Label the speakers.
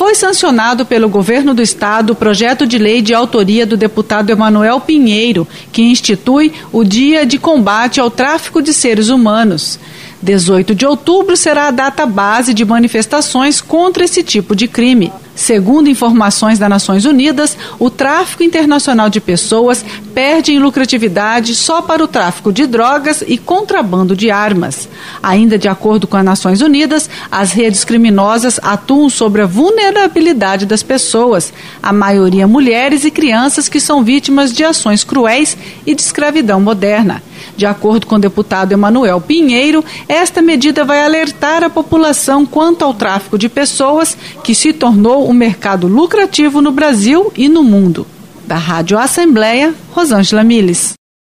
Speaker 1: Foi sancionado pelo Governo do Estado o projeto de lei de autoria do deputado Emanuel Pinheiro, que institui o Dia de Combate ao Tráfico de Seres Humanos. 18 de outubro será a data base de manifestações contra esse tipo de crime. Segundo informações das Nações Unidas, o tráfico internacional de pessoas perde em lucratividade só para o tráfico de drogas e contrabando de armas. Ainda de acordo com as Nações Unidas, as redes criminosas atuam sobre a vulnerabilidade das pessoas, a maioria mulheres e crianças que são vítimas de ações cruéis e de escravidão moderna. De acordo com o deputado Emanuel Pinheiro, esta medida vai alertar a população quanto ao tráfico de pessoas, que se tornou um mercado lucrativo no Brasil e no mundo. Da Rádio Assembleia, Rosângela Miles.